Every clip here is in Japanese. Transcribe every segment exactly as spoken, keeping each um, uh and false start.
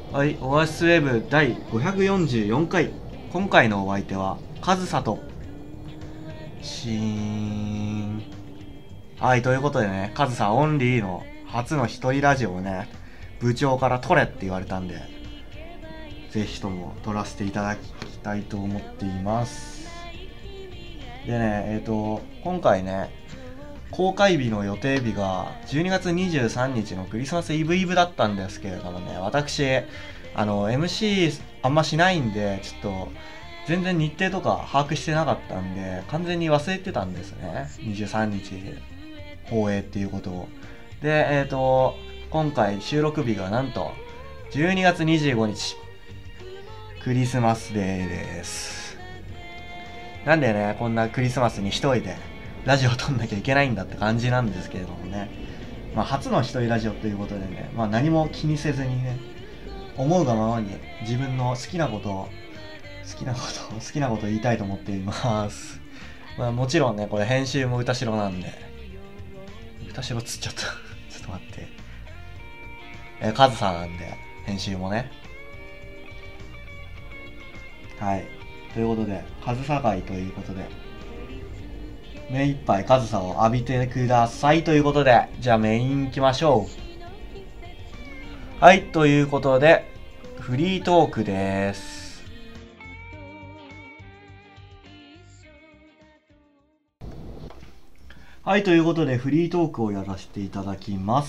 はい、オアシスウェブだいごひゃくよんじゅうよんかい。今回のお相手は、カズサと、シーン。はい、ということでね、カズサオンリーの初の一人ラジオをね、部長から撮れって言われたんで、ぜひとも撮らせていただきたいと思っています。でね、えっ、ー、と、今回ね、公開日の予定日がじゅうにがつにじゅうさんにちのクリスマスイブイブだったんですけれどもね、私、あの、エムシー あんましないんで、ちょっと、全然日程とか把握してなかったんで、完全に忘れてたんですね。にじゅうさんにち放映っていうことを。で、えっ、ー、と、今回収録日がなんと、じゅうにがつにじゅうごにち、クリスマスデーです。なんでね、こんなクリスマスに一人で、ラジオを撮んなきゃいけないんだって感じなんですけれどもね。まあ、初の一人ラジオということでね、まあ、何も気にせずにね、思うがままに自分の好きなことを、好きなことを、好きなことを言いたいと思っています。まあ、もちろんね、これ編集も歌代なんで、歌代つっちゃった。ちょっと待って。えー、カズさんなんで、編集もね。はい。ということで、カズサ会ということで、目いっぱいカズサを浴びてくださいということで、じゃあメイン行きましょう。はい、ということで、フリートークです。はい、ということで、フリートークをやらせていただきます。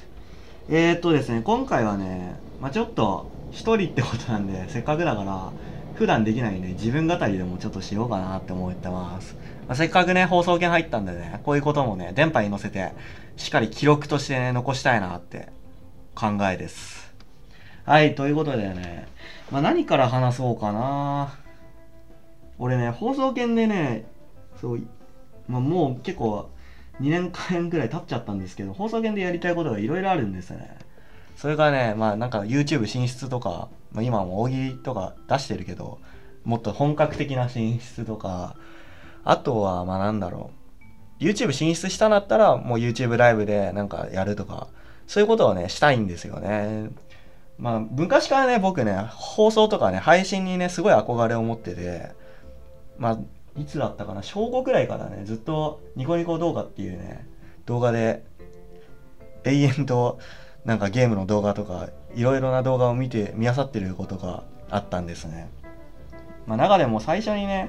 えーっとですね、今回はね、まあ、ちょっと、一人ってことなんで、せっかくだから、普段できないね、自分語りでもちょっとしようかなって思ってます。まあ、せっかくね、放送権入ったんでね、こういうこともね、電波に乗せて、しっかり記録としてね、残したいなって考えです。はい、ということでね、まあ、何から話そうかな。俺ね、放送権でね、そう、まあ、もう結構にねんかんくらい経っちゃったんですけど、放送権でやりたいことがいろいろあるんですね。それがね、まあなんか YouTube 進出とか、まあ、今も大喜利とか出してるけど、もっと本格的な進出とか、あとはまあなんだろう、YouTube 進出したんだったらもう YouTube ライブでなんかやるとか、そういうことをね、したいんですよね。まあ昔からね、僕ね、放送とかね、配信にね、すごい憧れを持ってて、まあいつだったかな、小ごくらいからね、ずっとニコニコ動画っていうね、動画で永遠となんかゲームの動画とかいろいろな動画を見て見漁ってることがあったんですね。まあ、中でも最初にね、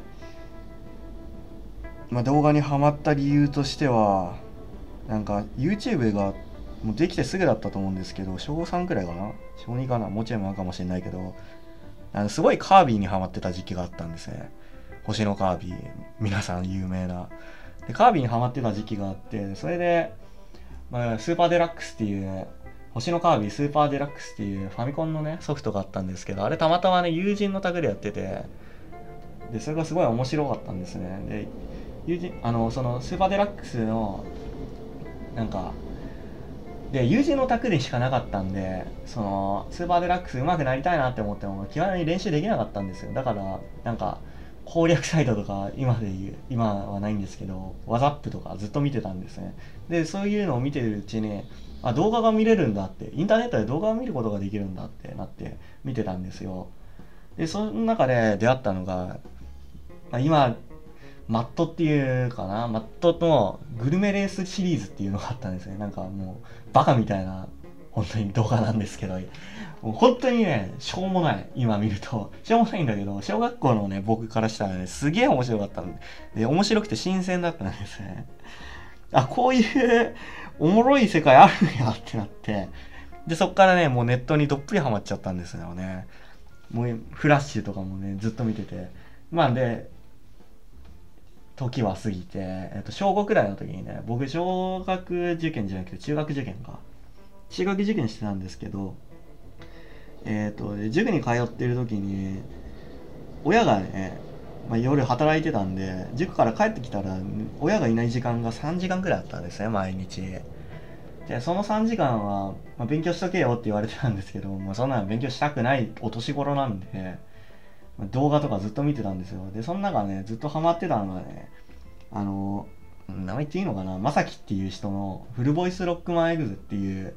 まあ、動画にハマった理由としてはなんか YouTube がもうできてすぐだったと思うんですけど、小さんくらいかな、小にかな、もうちょい前かもしれないけど、あのすごいカービィにハマってた時期があったんですね。星のカービィ、皆さん有名な。でカービィにハマってた時期があって、それで、まあ、スーパーデラックスっていう星のカービィスーパーデラックスっていうファミコンのねソフトがあったんですけど、あれたまたまね友人の宅でやってて、でそれがすごい面白かったんですね。で友人あのそのスーパーデラックスのなんかで友人の宅でしかなかったんで、そのスーパーデラックス上手くなりたいなって思っても気軽に練習できなかったんですよ。だからなんか攻略サイトとか今で言う今はないんですけど、ワザップとかずっと見てたんですね。でそういうのを見てるうちに、あ、動画が見れるんだって、インターネットで動画を見ることができるんだってなって見てたんですよ。でその中で出会ったのが、まあ、今マットっていうかな、マットのグルメレースシリーズっていうのがあったんですね。なんかもうバカみたいな本当に動画なんですけど、もう本当にね、しょうもない。今見るとしょうもないんだけど、小学校のね僕からしたらね、すげえ面白かったんで、で面白くて新鮮だったんですね。あ、こういうおもろい世界あるんやってなって、でそっからね、もうネットにどっぷりハマっちゃったんですよね。もうフラッシュとかもねずっと見てて、まあで時は過ぎて、えっと、小ごくらいの時にね、僕小学受験じゃなくて中学受験か。中学受験してたんですけど、えっと、塾に通ってる時に、親がね、まあ、夜働いてたんで、塾から帰ってきたら、親がいない時間がさんじかんくらいあったんですね、毎日。で、そのさんじかんは、まあ、勉強しとけよって言われてたんですけど、まあ、そんなの勉強したくないお年頃なんで、動画とかずっと見てたんですよ。で、その中ね、ずっとハマってたのがね、あの、名前言っていいのかな、まさきっていう人のフルボイスロックマンエグズっていう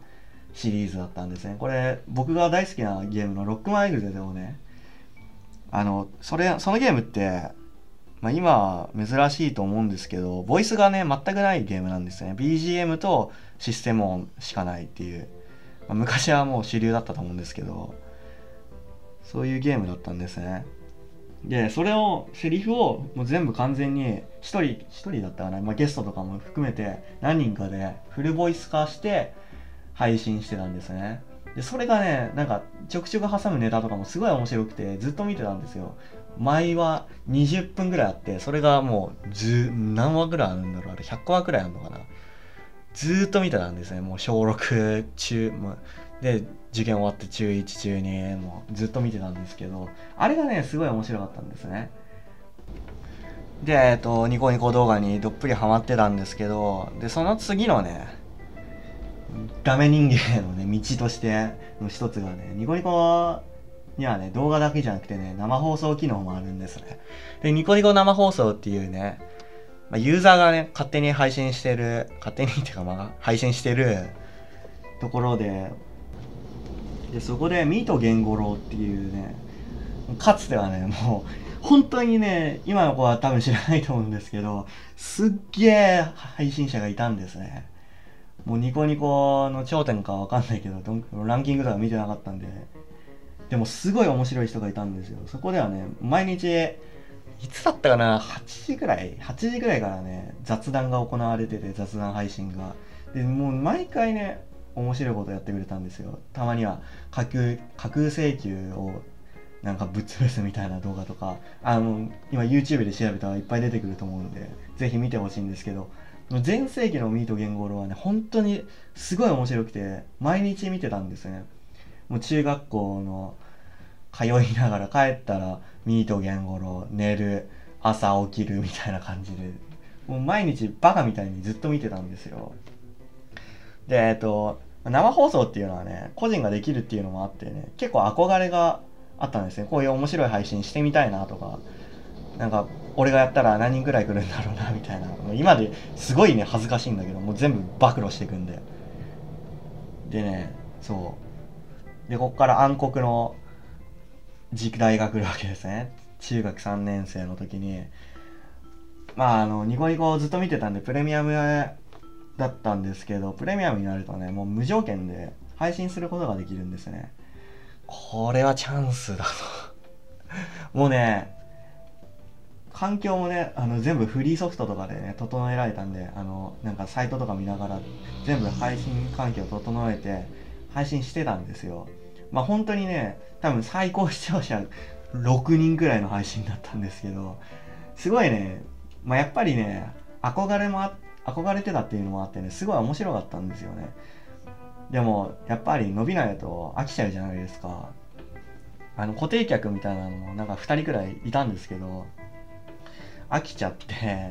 シリーズだったんですね。これ僕が大好きなゲームのロックマンエグゼでもね、あのそれそのゲームって、まあ、今珍しいと思うんですけど、ボイスがね全くないゲームなんですね。 ビージーエム とシステム音しかないっていう、まあ、昔はもう主流だったと思うんですけど、そういうゲームだったんですね。でそれをセリフをもう全部完全に一人一人だったかな、まあ、ゲストとかも含めて何人かでフルボイス化して配信してたんですね。でそれがね、なんかちょくちょく挟むネタとかもすごい面白くてずっと見てたんですよ。毎話にじゅっぷんぐらいあって、それがもうじ何話ぐらいあるんだろう、あれひゃっこわくらいあるのかな。ずーっと見てたんですね。もう小ろく中、まあ、で受験終わって中いち中にもうずっと見てたんですけど、あれがねすごい面白かったんですね。で、えっと、ニコニコ動画にどっぷりハマってたんですけど、でその次のねダメ人間へのね道としての一つがね、ニコニコにはね動画だけじゃなくてね生放送機能もあるんですね。でニコニコ生放送っていうね、まあ、ユーザーがね勝手に配信してる勝手にっていうかまあ配信してるところで、でそこでミートゲンゴロウっていうね、かつてはねもう本当にね今の子は多分知らないと思うんですけど、すっげえ配信者がいたんですね。もうニコニコの頂点かわかんないけど、どんランキングとか見てなかったんで、でもすごい面白い人がいたんですよ。そこではね毎日いつだったかな、はちじぐらいはちじぐらいからね雑談が行われてて、雑談配信がでもう毎回ね面白いことやってくれたんですよ。たまには架空架空請求をなんかぶっ潰すみたいな動画とか、あの今 YouTube で調べたらいっぱい出てくると思うんでぜひ見てほしいんですけど、全盛期のミートゲンゴロウはね本当にすごい面白くて毎日見てたんですね。もう中学校の通いながら帰ったらミートゲンゴロウ、寝る、朝起きるみたいな感じで、もう毎日バカみたいにずっと見てたんですよ。でえっと生放送っていうのはね個人ができるっていうのもあってね、結構憧れがあったんですね。こういう面白い配信してみたいなとか、なんか俺がやったら何人くらい来るんだろうなみたいな、もう今ですごいね恥ずかしいんだけどもう全部暴露していくんで。でね、そうでこっから暗黒の時代が来るわけですね。中学さんねん生の時に、まああのニコニコをずっと見てたんでプレミアムだったんですけど、プレミアムになるとねもう無条件で配信することができるんですね。これはチャンスだともうね環境もねあの全部フリーソフトとかでね整えられたんで、あのなんかサイトとか見ながら全部配信環境を整えて配信してたんですよ。まあ本当にね多分最高視聴者ろくにんくらいの配信だったんですけど、すごいね、まあ、やっぱりね憧れもあ憧れてたっていうのもあってねすごい面白かったんですよね。でもやっぱり伸びないと飽きちゃうじゃないですか。あの固定客みたいなのもなんかふたりくらいいたんですけど飽きちゃって、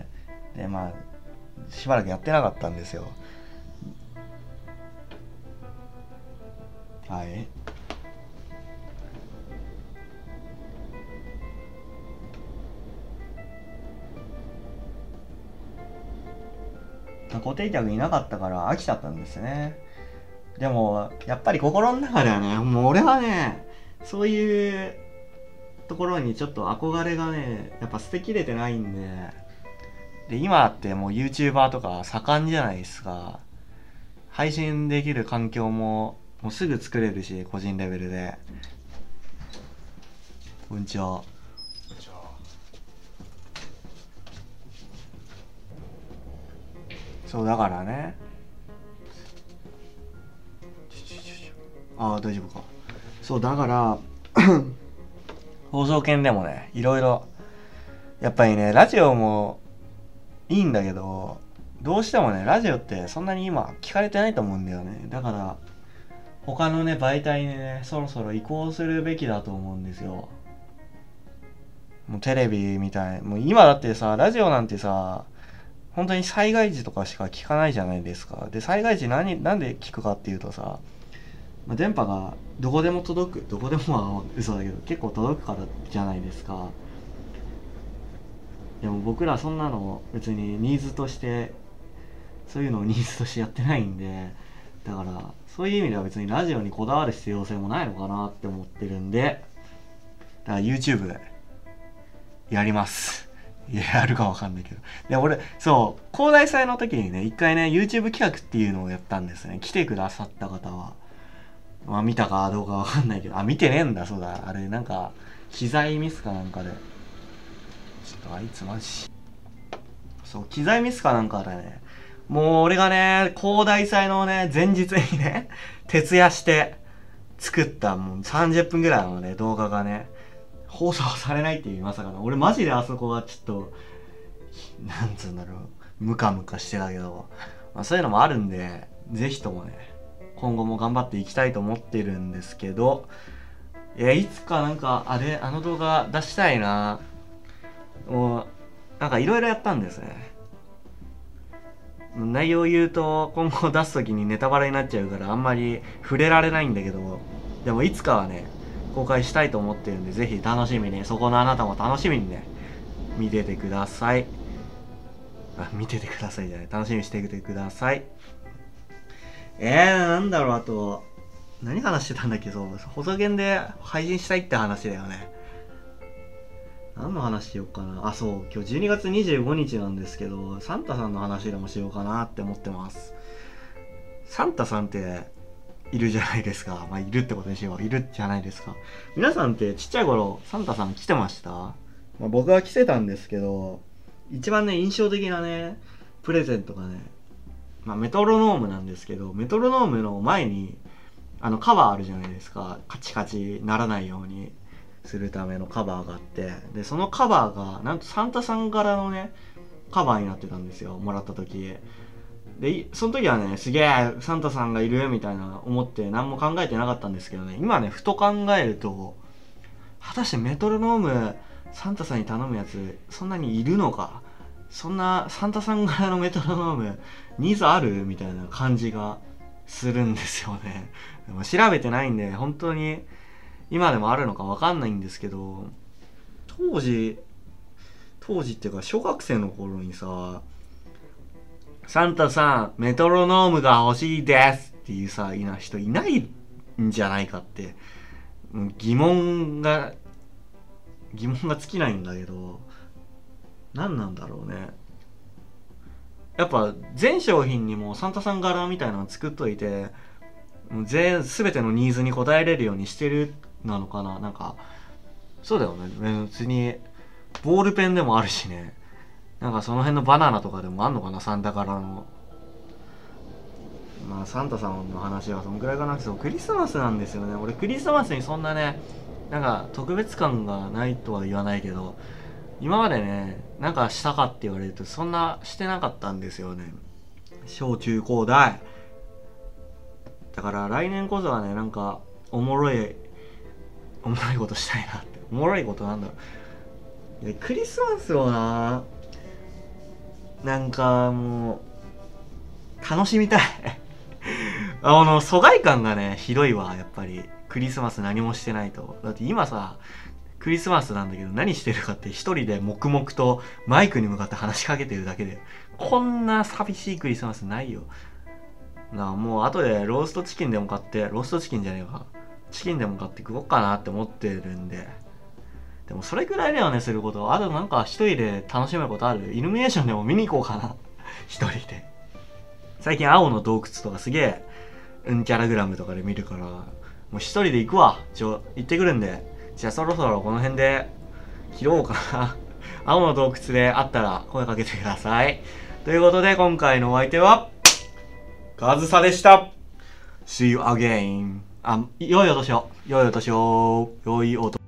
でまあしばらくやってなかったんですよ。はい。固定客いなかったから飽きちゃったんですね。でもやっぱり心の中ではねもう俺はねそういうところにちょっと憧れがねやっぱ捨てきれてないんで、で今ってもう YouTuber とか盛んじゃないですか。配信できる環境ももうすぐ作れるし個人レベルで。こんにちは。そうだからね、ああ大丈夫か。そうだから放送研でもねいろいろやっぱりねラジオもいいんだけど、どうしてもねラジオってそんなに今聞かれてないと思うんだよね。だから他のね媒体にねそろそろ移行するべきだと思うんですよ。もうテレビみたい、もう今だってさラジオなんてさ本当に災害時とかしか聞かないじゃないですか。で災害時何なんで聞くかっていうとさ、まあ、電波がどこでも届く、どこでもは嘘だけど結構届くからじゃないですか。でも僕らそんなの別にニーズとしてそういうのをニーズとしてやってないんで、 だからそういう意味では別にラジオにこだわる必要性もないのかなって思ってるんで、だから YouTube やります。やるかわかんないけど。で、俺、そう、高大祭の時にね、一回ね、YouTube 企画っていうのをやったんですね。来てくださった方は。まあ見たかどうかわかんないけど、あ、見てねえんだ、そうだ。あれ、なんか、機材ミスかなんかで。ちょっとあいつマジ。そう、機材ミスかなんかでね、もう俺がね、高大祭のね、前日にね、徹夜して作ったもうさんじゅっぷんぐらいのね、動画がね、放送されないっていうまさかの。俺マジであそこはちょっと、なんつうんだろう、ムカムカしてたけど、まあ、そういうのもあるんで、ぜひともね、今後も頑張っていきたいと思ってるんですけど、え、いつかなんか、あれ、あの動画出したいな。もう、なんかいろいろやったんですね。内容を言うと今後出す時にネタバレになっちゃうからあんまり触れられないんだけど、でもいつかはね公開したいと思ってるんで、ぜひ楽しみに、そこのあなたも楽しみにね見ててください。あ、見ててくださいじゃない、楽しみにしててください。えー、なんだろう、あと何話してたんだっけ。そう、細減で配信したいって話だよね。何の話しようかな。あ、そう、今日じゅうにがつにじゅうごにちなんですけど、サンタさんの話でもしようかなって思ってます。サンタさんっているじゃないですか。まあ、いるってことにしよう。いるじゃないですか。皆さんってちっちゃい頃サンタさん来てました？まあ、僕は来てたんですけど、一番ね印象的なねプレゼントがね、まあ、メトロノームなんですけど、メトロノームの前にあのカバーあるじゃないですか。カチカチならないようにするためのカバーがあって、でそのカバーがなんとサンタさん柄のねカバーになってたんですよ、もらった時で。その時はね、すげえサンタさんがいるみたいな思って何も考えてなかったんですけどね、今ねふと考えると、果たしてメトロノームサンタさんに頼むやつそんなにいるのか、そんなサンタさん柄のメトロノームニーズあるみたいな感じがするんですよね。でも調べてないんで本当に今でもあるのかわかんないんですけど、当時当時っていうか小学生の頃にさ、サンタさんメトロノームが欲しいですっていうさ、いな人いないんじゃないかって疑問が疑問が尽きないんだけど、何なんだろうね。やっぱ全商品にもサンタさん柄みたいなの作っといて、全全てのニーズに応えれるようにしてるなのかな。なんかそうだよね、別にボールペンでもあるしね、なんかその辺のバナナとかでもあんのかな、サンタ柄の。まあサンタさんの話はそんくらいかな。そう、クリスマスなんですよね。俺クリスマスにそんなねなんか特別感がないとは言わないけど、今までねなんかしたかって言われるとそんなしてなかったんですよね、小中高大。だから来年こそはね、なんかおもろいおもろいことしたいなって。おもろいことなんだろう。でクリスマスをな、なんかもう楽しみたいあの疎外感がねひどいわ、やっぱりクリスマス何もしてないと。だって今さクリスマスなんだけど何してるかって一人で黙々とマイクに向かって話しかけてるだけで、こんな寂しいクリスマスないよなあ。もう後でローストチキンでも買って、ローストチキンじゃねえか、チキンでも買って食おうかなって思ってるんで。でもそれくらいだよねすること。あとなんか一人で楽しめることある？イルミネーションでも見に行こうかな一人で。最近青の洞窟とかすげえうんキャラグラムとかで見るから、もう一人で行くわ。ちょ行ってくるんで、じゃあそろそろこの辺で切ろうかな青の洞窟で会ったら声かけてください。ということで今回のお相手はカズサでした。 See you again。 あ、良いお年を。良いお年を。良いお年を。